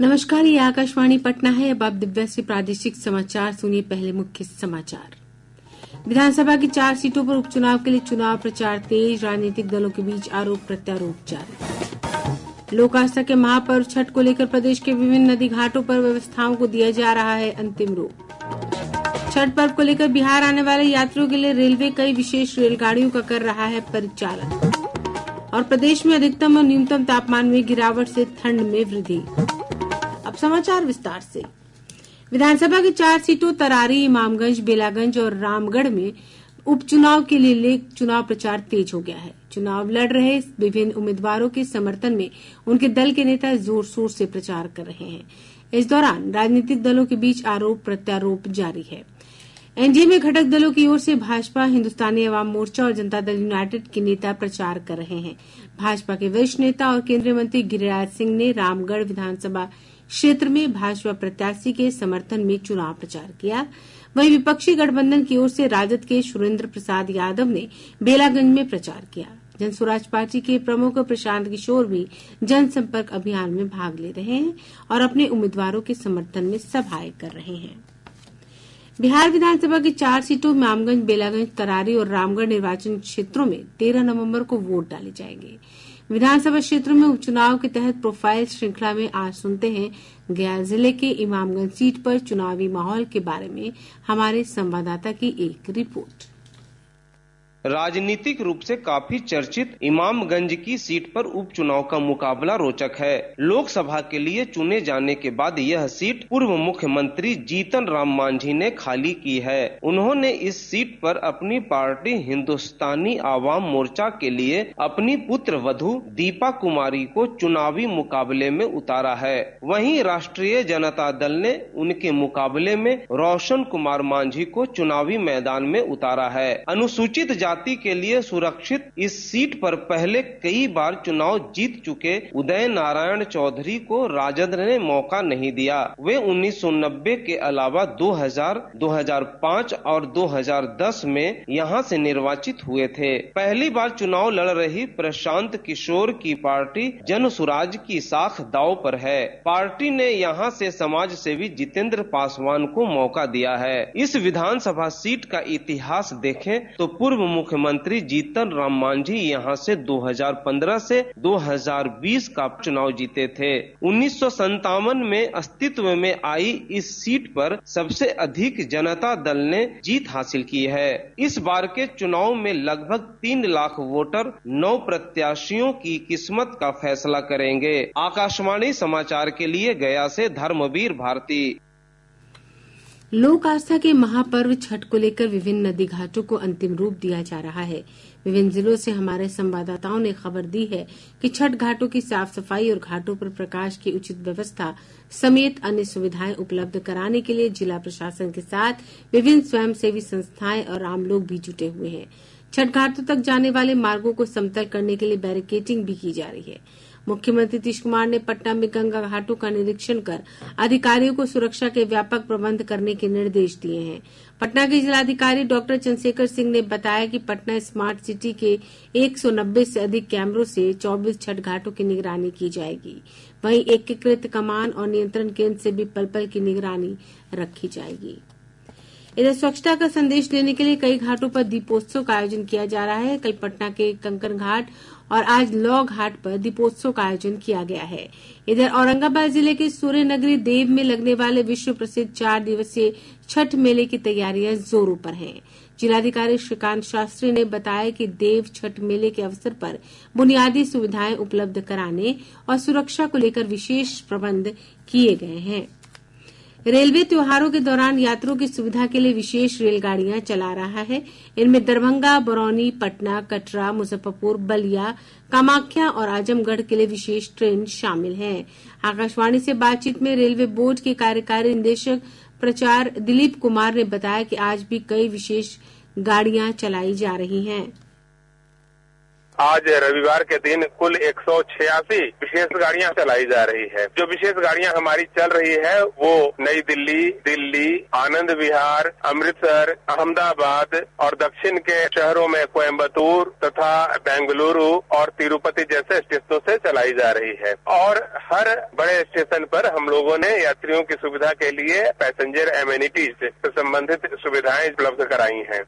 नमस्कार, ये आकाशवाणी पटना है। अब आप दिव्या से प्रादेशिक समाचार सुनिए। पहले मुख्य समाचार। विधानसभा की 4 सीटों पर उपचुनाव के लिए चुनाव प्रचार तेज, राजनीतिक दलों के बीच आरोप प्रत्यारोप जारी। लोक आस्था के महापर्व छठ को लेकर प्रदेश के विभिन्न नदी घाटों पर व्यवस्थाओं को दिया जा रहा है अंतिम रूप। छठ पर्व को लेकर बिहार आने वाले यात्रियों के लिए रेलवे कई विशेष रेलगाड़ियों का कर रहा है परिचालन। और प्रदेश में अधिकतम और न्यूनतम तापमान में गिरावट से ठंड में वृद्धि। अब समाचार विस्तार से। विधानसभा की 4 सीटों तरारी, इमामगंज, बेलागंज और रामगढ़ में उपचुनाव के लिए चुनाव प्रचार तेज हो गया है। चुनाव लड़ रहे विभिन्न उम्मीदवारों के समर्थन में उनके दल के नेता जोर शोर से प्रचार कर रहे हैं। इस दौरान राजनीतिक दलों के बीच आरोप प्रत्यारोप जारी है। एनडीए में घटक दलों की ओर से भाजपा, हिंदुस्तानी अवाम मोर्चा और जनता दल यूनाइटेड के नेता प्रचार कर रहे हैं। भाजपा के वरिष्ठ नेता और केंद्रीय मंत्री गिरिराज सिंह ने रामगढ़ विधानसभा क्षेत्र में भाजपा प्रत्याशी के समर्थन में चुनाव प्रचार किया। वहीं विपक्षी गठबंधन की ओर से राजद के सुरेंद्र प्रसाद यादव ने बेलागंज में प्रचार किया। जनसुराज पार्टी के प्रमुख प्रशांत किशोर भी जनसंपर्क अभियान में भाग ले रहे हैं और अपने उम्मीदवारों के समर्थन में सभाएं कर रहे हैं। बिहार विधानसभा की 4 सीटों इमामगंज, बेलागंज, तरारी और रामगढ़ निर्वाचन क्षेत्रों में 13 नवंबर को वोट डाले जाएंगे। विधानसभा क्षेत्रों में उपचुनाव के तहत प्रोफाइल श्रृंखला में आज सुनते हैं गया जिले के इमामगंज सीट पर चुनावी माहौल के बारे में हमारे संवाददाता की एक रिपोर्ट। राजनीतिक रूप से काफी चर्चित इमामगंज की सीट पर उपचुनाव का मुकाबला रोचक है। लोकसभा के लिए चुने जाने के बाद यह सीट पूर्व मुख्यमंत्री जीतन राम मांझी ने खाली की है। उन्होंने इस सीट पर अपनी पार्टी हिंदुस्तानी आवाम मोर्चा के लिए अपनी पुत्र वधू दीपा कुमारी को चुनावी मुकाबले में उतारा है। वहीं राष्ट्रीय जनता दल ने उनके मुकाबले में रोशन कुमार मांझी को चुनावी मैदान में उतारा है। अनुसूचित जाति के लिए सुरक्षित इस सीट पर पहले कई बार चुनाव जीत चुके उदय नारायण चौधरी को राजद ने मौका नहीं दिया। वे 1990 के अलावा 2000, 2005 और 2010 में यहां से निर्वाचित हुए थे। पहली बार चुनाव लड़ रही प्रशांत किशोर की पार्टी जनसुराज की साख दांव पर है। पार्टी ने यहां से समाज सेवी जितेंद्र पासवान को मौका दिया है। इस विधानसभा सीट का इतिहास देखें तो पूर्व मुख्यमंत्री जीतन राम मांझी यहां से 2015 से 2020 का चुनाव जीते थे। 1957 में अस्तित्व में आई इस सीट पर सबसे अधिक जनता दल ने जीत हासिल की है। इस बार के चुनाव में लगभग 3 लाख वोटर 9 प्रत्याशियों की किस्मत का फैसला करेंगे। आकाशवाणी समाचार के लिए गया से धर्मवीर भारती। लोक आस्था के महापर्व छठ को लेकर विभिन्न नदी घाटों को अंतिम रूप दिया जा रहा है। विभिन्न जिलों से हमारे संवाददाताओं ने खबर दी है कि छठ घाटों की साफ सफाई और घाटों पर प्रकाश की उचित व्यवस्था समेत अन्य सुविधाएं उपलब्ध कराने के लिए जिला प्रशासन के साथ विभिन्न स्वयंसेवी संस्थाएं और आम लोग भी जुटे हुए हैं। छठ घाटों तक जाने वाले मार्गों को समतल करने के लिए बैरिकेडिंग भी की जा रही है। मुख्यमंत्री नीतीश कुमार ने पटना में गंगा घाटों का निरीक्षण कर अधिकारियों को सुरक्षा के व्यापक प्रबंध करने के निर्देश दिए हैं। पटना के जिलाधिकारी डॉक्टर चंद्रशेखर सिंह ने बताया कि पटना स्मार्ट सिटी के 190 से अधिक कैमरों से 24 छठ घाटों की निगरानी की जाएगी। वहीं एकीकृत कमान और नियंत्रण केंद्र से भी पल पल की निगरानी रखी जाएगी। इधर स्वच्छता का संदेश देने के लिए कई घाटों पर दीपोत्सव का आयोजन किया जा रहा है। कल पटना के कंकन घाट और आज लौ घाट पर दीपोत्सव का आयोजन किया गया है। इधर औरंगाबाद जिले के सूर्य नगरी देव में लगने वाले विश्व प्रसिद्ध 4 दिवसीय छठ मेले की तैयारियां जोरों पर हैं। जिलाधिकारी श्रीकांत शास्त्री ने बताया कि देव छठ मेले के अवसर पर बुनियादी सुविधाएं उपलब्ध कराने और सुरक्षा को लेकर विशेष प्रबंध किए गए हैं। रेलवे त्योहारों के दौरान यात्रियों की सुविधा के लिए विशेष रेलगाड़ियां चला रहा है। इनमें दरभंगा, बरौनी, पटना, कटरा, मुजफ्फरपुर, बलिया, कामाख्या और आजमगढ़ के लिए विशेष ट्रेन शामिल हैं। आकाशवाणी से बातचीत में रेलवे बोर्ड के कार्यकारी निदेशक प्रचार दिलीप कुमार ने बताया कि आज भी कई विशेष गाड़ियां चलाई जा रही हैं। आज रविवार के दिन कुल 186 विशेष गाड़ियां चलाई जा रही है। जो विशेष गाड़ियां हमारी चल रही है वो नई दिल्ली, दिल्ली, आनंद विहार, अमृतसर, अहमदाबाद और दक्षिण के शहरों में कोयम्बतूर तथा बेंगलुरु और तिरुपति जैसे स्टेशनों से चलाई जा रही है। और हर बड़े स्टेशन पर हम लोगों ने यात्रियों की सुविधा के लिए पैसेंजर एमेनिटीज से संबंधित सुविधाएं उपलब्ध कराई हैं।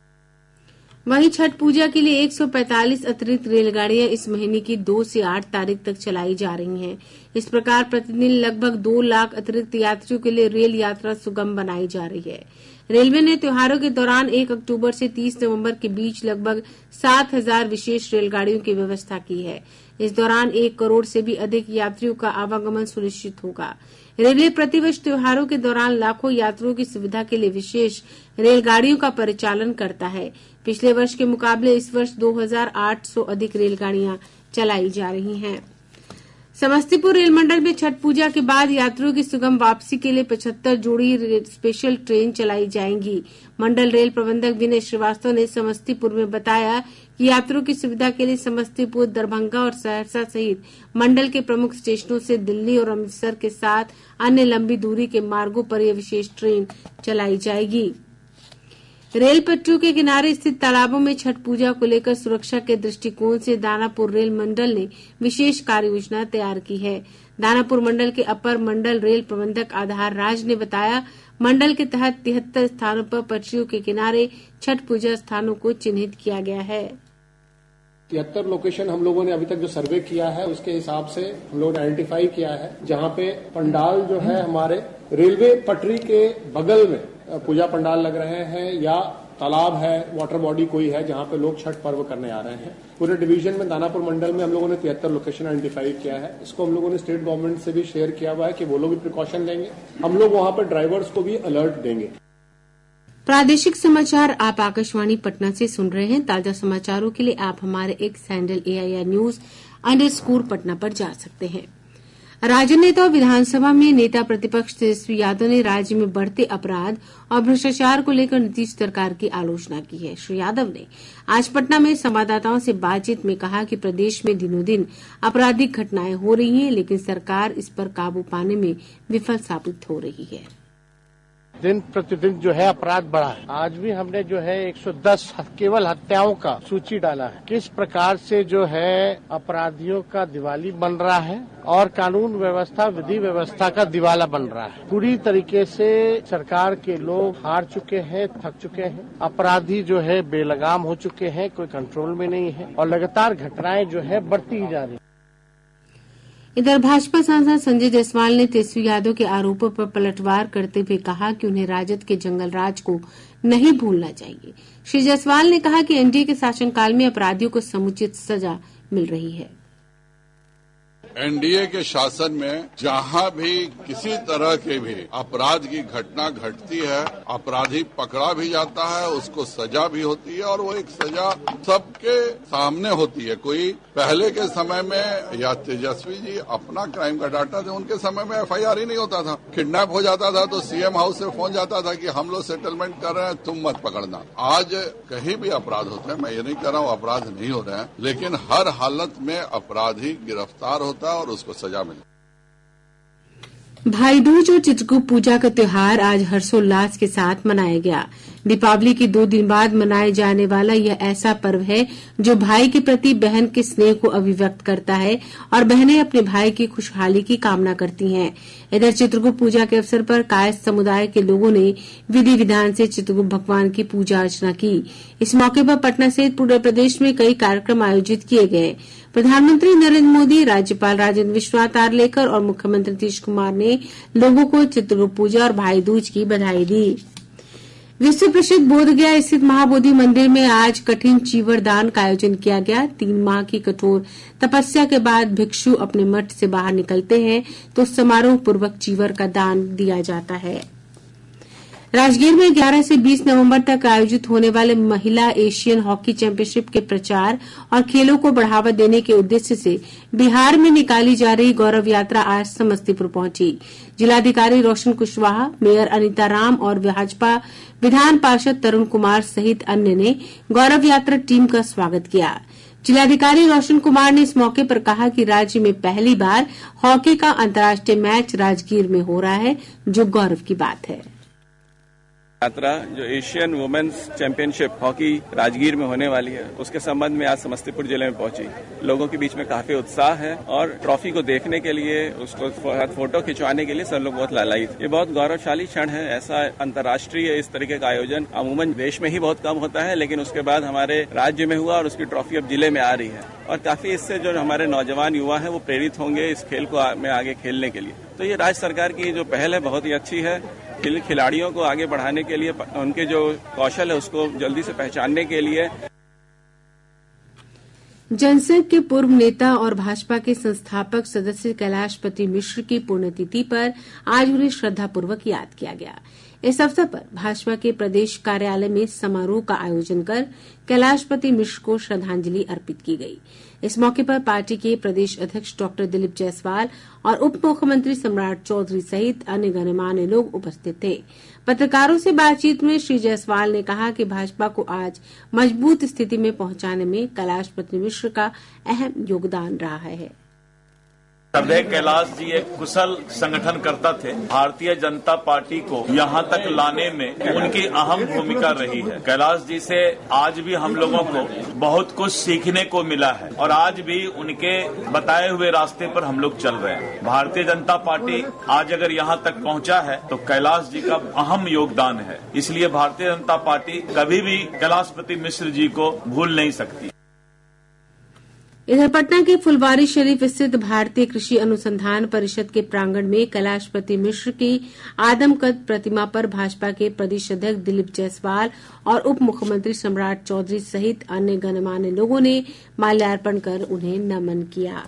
वहीं छठ पूजा के लिए 145 अतिरिक्त रेलगाड़ियां इस महीने की 2 से 8 तारीख तक चलाई जा रही हैं। इस प्रकार प्रतिदिन लगभग 2 लाख अतिरिक्त यात्रियों के लिए रेल यात्रा सुगम बनाई जा रही है। रेलवे ने त्योहारों के दौरान 1 अक्टूबर से 30 नवंबर के बीच लगभग 7,000 विशेष रेलगाड़ियों की व्यवस्था की है। इस दौरान 1 करोड़ से भी अधिक यात्रियों का आवागमन सुनिश्चित होगा। रेलवे प्रतिवर्ष त्योहारों के दौरान लाखों यात्रियों की सुविधा के लिए विशेष रेलगाड़ियों का परिचालन करता है। पिछले वर्ष के मुकाबले इस वर्ष 2,800 अधिक रेलगाड़ियां चलाई जा रही हैं। समस्तीपुर रेल मंडल में छठ पूजा के बाद यात्रियों की सुगम वापसी के लिए 75 जोड़ी स्पेशल ट्रेन चलाई जाएंगी। मंडल रेल प्रबंधक विनय श्रीवास्तव ने समस्तीपुर में बताया कि यात्रियों की सुविधा के लिए समस्तीपुर, दरभंगा और सहरसा सहित मंडल के प्रमुख स्टेशनों से दिल्ली और अमृतसर के साथ अन्य लंबी दूरी के मार्गों पर यह विशेष ट्रेन चलाई जाएगी। रेल पटरियों के किनारे स्थित तालाबों में छठ पूजा को लेकर सुरक्षा के दृष्टिकोण से दानापुर रेल मंडल ने विशेष कार्य योजना तैयार की है। दानापुर मंडल के अपर मंडल रेल प्रबंधक आधार राज ने बताया, मंडल के तहत 73 स्थानों पर पटरियों के किनारे छठ पूजा स्थानों को चिन्हित किया गया है। 73 लोकेशन हम लोगों ने अभी तक जो सर्वे किया है उसके हिसाब से हम लोगों ने आइडेंटिफाई किया है, जहां पे पंडाल जो है हमारे रेलवे पटरी के बगल में पूजा पंडाल लग रहे हैं या तालाब है, वाटर बॉडी कोई है जहां पे लोग छठ पर्व करने आ रहे हैं। पूरे डिवीजन में दानापुर मंडल में हम लोगों ने 73 लोकेशन आइडेंटिफाई किया है। इसको हम लोगों ने स्टेट गवर्नमेंट से भी शेयर किया हुआ है कि वो लोग भी प्रिकॉशन लेंगे। हम लोग वहां पर ड्राइवर्स को भी अलर्ट देंगे। प्रादेशिक समाचार आप आकाशवाणी पटना से सुन रहे हैं। ताजा समाचारों के लिए आप हमारे एक्स हैंडल AIR_News_ पटना पर जा सकते हैं। राजद नेता और विधानसभा में नेता प्रतिपक्ष तेजस्वी यादव ने राज्य में बढ़ते अपराध और भ्रष्टाचार को लेकर नीतीश सरकार की आलोचना की है। श्री यादव ने आज पटना में संवाददाताओं से बातचीत में कहा कि प्रदेश में दिनों दिन आपराधिक घटनाएं हो रही हैं, लेकिन सरकार इस पर काबू पाने में विफल साबित हो रही है। दिन प्रतिदिन जो है अपराध बढ़ा है। आज भी हमने जो है 110 केवल हत्याओं का सूची डाला है। किस प्रकार से जो है अपराधियों का दिवाली बन रहा है और कानून व्यवस्था, विधि व्यवस्था का दिवाला बन रहा है। पूरी तरीके से सरकार के लोग हार चुके हैं, थक चुके हैं। अपराधी जो है बेलगाम हो चुके हैं, कोई कंट्रोल में नहीं है और लगातार घटनाएं जो है बढ़ती ही जा रही है। इधर भाजपा सांसद संजय जायसवाल ने तेजस्वी यादव के आरोपों पर पलटवार करते हुए कहा कि उन्हें राजद के जंगल राज को नहीं भूलना चाहिए। श्री जायसवाल ने कहा कि एनडीए के शासनकाल में अपराधियों को समुचित सजा मिल रही है। एनडीए के शासन में जहां भी किसी तरह के भी अपराध की घटना घटती है, अपराधी पकड़ा भी जाता है, उसको सजा भी होती है और वो एक सजा सबके सामने होती है। कोई पहले के समय में या तेजस्वी जी अपना क्राइम का डाटा थे, उनके समय में FIR ही नहीं होता था। किडनैप हो जाता था तो सीएम हाउस से फोन जाता था कि हम लोग सेटलमेंट कर रहे हैं, तुम मत पकड़ना। आज कहीं भी अपराध होते हैं, मैं ये नहीं कह रहा हूँ अपराध नहीं हो रहे हैं, लेकिन हर हालत में अपराधी गिरफ्तार होता है और उसको सजा मिलती। भाई दूज और चित्रगुप्त पूजा का त्योहार आज हर्षोल्लास के साथ मनाया गया। दीपावली के 2 दिन बाद मनाए जाने वाला यह ऐसा पर्व है जो भाई के प्रति बहन के स्नेह को अभिव्यक्त करता है और बहनें अपने भाई की खुशहाली की कामना करती हैं। इधर चित्रगुप्त पूजा के अवसर पर कायस्थ समुदाय के लोगों ने विधि विधान से चित्रगुप्त भगवान की पूजा अर्चना की। इस मौके पर पटना सहित पूरे प्रदेश में कई कार्यक्रम आयोजित किए गए। प्रधानमंत्री नरेंद्र मोदी, राज्यपाल राजेंद्र विश्वनाथ आर्लेकर और मुख्यमंत्री नीतीश कुमार ने लोगों को चित्रगुप्त पूजा और भाई दूज की बधाई दी। विश्व प्रसिद्ध बोधगया स्थित महाबोधि मंदिर में आज कठिन चीवर दान का आयोजन किया गया। 3 माह की कठोर तपस्या के बाद भिक्षु अपने मठ से बाहर निकलते हैं तो समारोह पूर्वक चीवर का दान दिया जाता है। राजगीर में 11 से 20 नवंबर तक आयोजित होने वाले महिला एशियन हॉकी चैंपियनशिप के प्रचार और खेलों को बढ़ावा देने के उद्देश्य से बिहार में निकाली जा रही गौरव यात्रा आज समस्तीपुर पहुंची। जिलाधिकारी रोशन कुशवाहा, मेयर अनिता राम और भाजपा विधान पार्षद तरुण कुमार सहित अन्य ने गौरव यात्रा टीम का स्वागत किया। जिलाधिकारी रोशन कुमार ने इस मौके पर कहा कि राज्य में पहली बार हॉकी का अंतर्राष्ट्रीय मैच राजगीर में हो रहा है, जो गौरव की बात है। यात्रा जो Asian women's championship hockey Rajgir में होने वाली है, उसके संबंध में आज समस्तीपुर जिले में पहुंची। लोगों के बीच में काफी उत्साह है और ट्रॉफी को देखने के लिए, उसको फोटो खिंचवाने के लिए सब लोग बहुत लालायित। ये बहुत गौरवशाली क्षण है। ऐसा अंतर्राष्ट्रीय इस तरीके का आयोजन अमूमन देश में ही बहुत कम होता है, लेकिन उसके बाद हमारे राज्य में हुआ और उसकी ट्रॉफी अब जिले में आ रही है और काफी इससे जो हमारे नौजवान युवा है वो प्रेरित होंगे इस खेल को में आगे खेलने के लिए। तो ये राज्य सरकार की जो पहल है बहुत ही अच्छी है। खिलाड़ियों को आगे बढ़ाने के लिए, उनके जो कौशल है उसको जल्दी से पहचानने के लिए। जनसंघ के पूर्व नेता और भाजपा के संस्थापक सदस्य कैलाशपति मिश्र की पुण्यतिथि पर आज उन्हें श्रद्धापूर्वक याद किया गया। इस अवसर पर भाजपा के प्रदेश कार्यालय में समारोह का आयोजन कर कैलाशपति मिश्र को श्रद्धांजलि अर्पित की गई। इस मौके पर पार्टी के प्रदेश अध्यक्ष डॉक्टर दिलीप जायसवाल और उप मुख्यमंत्री सम्राट चौधरी सहित अन्य गणमान्य लोग उपस्थित थे। पत्रकारों से बातचीत में श्री जायसवाल ने कहा कि भाजपा को आज मजबूत स्थिति में पहुंचाने में कैलाशपति मिश्र का अहम योगदान रहा है। श्रद्धेय कैलाश जी एक कुशल संगठनकर्ता थे। भारतीय जनता पार्टी को यहाँ तक लाने में उनकी अहम भूमिका रही है। कैलाश जी से आज भी हम लोगों को बहुत कुछ सीखने को मिला है और आज भी उनके बताए हुए रास्ते पर हम लोग चल रहे हैं। भारतीय जनता पार्टी आज अगर यहाँ तक पहुँचा है तो कैलाश जी का अहम योगदान है। इसलिए भारतीय जनता पार्टी कभी भी कैलाशपति मिश्र जी को भूल नहीं सकती। इधर पटना के फुलवारी शरीफ स्थित भारतीय कृषि अनुसंधान परिषद के प्रांगण में कैलाशपति मिश्र की आदमकद प्रतिमा पर भाजपा के प्रदेश अध्यक्ष दिलीप जायसवाल और उप मुख्यमंत्री सम्राट चौधरी सहित अन्य गणमान्य लोगों ने माल्यार्पण कर उन्हें नमन किया।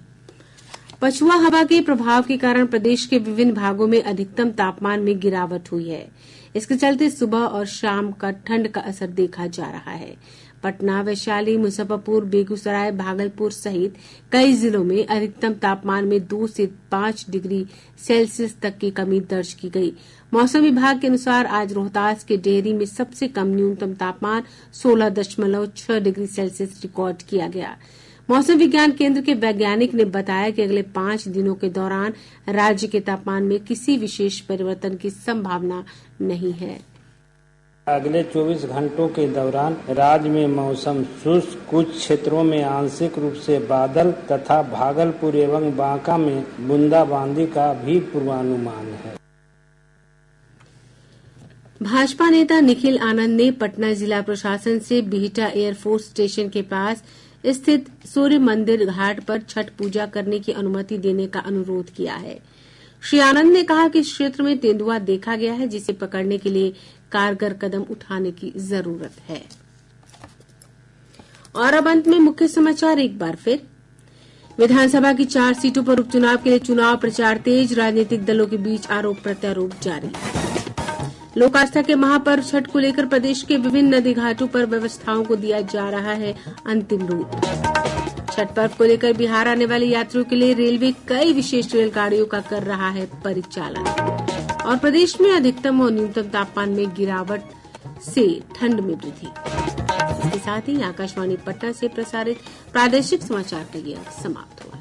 पछुआ हवा के प्रभाव के कारण प्रदेश के विभिन्न भागों में अधिकतम तापमान में गिरावट हुई है। इसके चलते सुबह और शाम का ठंड का असर देखा जा रहा है। पटना, वैशाली, मुजफ्फरपुर, बेगूसराय, भागलपुर सहित कई जिलों में अधिकतम तापमान में 2 से 5 डिग्री सेल्सियस तक की कमी दर्ज की गई। मौसम विभाग के अनुसार आज रोहतास के डेहरी में सबसे कम न्यूनतम तापमान 16.6 डिग्री सेल्सियस रिकॉर्ड किया गया। मौसम विज्ञान केंद्र के वैज्ञानिक ने बताया कि अगले 5 दिनों के दौरान राज्य के तापमान में किसी विशेष परिवर्तन की संभावना नहीं है। अगले 24 घंटों के दौरान राज्य में मौसम शुष्क, कुछ क्षेत्रों में आंशिक रूप से बादल तथा भागलपुर एवं बांका में बूंदाबांदी का भी पूर्वानुमान है। भाजपा नेता निखिल आनंद ने पटना जिला प्रशासन से बिहटा एयरफोर्स स्टेशन के पास स्थित सूर्य मंदिर घाट पर छठ पूजा करने की अनुमति देने का अनुरोध किया है। श्री आनंद ने कहा कि इस क्षेत्र में तेंदुआ देखा गया है, जिसे पकड़ने के लिए कारगर कदम उठाने की जरूरत है। और अब अंत में मुख्य समाचार एक बार फिर। विधानसभा की 4 सीटों पर उपचुनाव के लिए चुनाव प्रचार तेज, राजनीतिक दलों के बीच आरोप प्रत्यारोप जारी। लोक आस्था के महापर्व छठ को लेकर प्रदेश के विभिन्न नदी घाटों पर व्यवस्थाओं को दिया जा रहा है अंतिम रूप। छठ पर्व को लेकर बिहार आने वाले यात्रियों के लिए रेलवे कई विशेष रेलगाड़ियों का कर रहा है परिचालन। और प्रदेश में अधिकतम और न्यूनतम तापमान में गिरावट से ठंड में वृद्धि। इसके साथ ही आकाशवाणी पटना से प्रसारित प्रादेशिक समाचार का ये अंक समाप्त हुआ।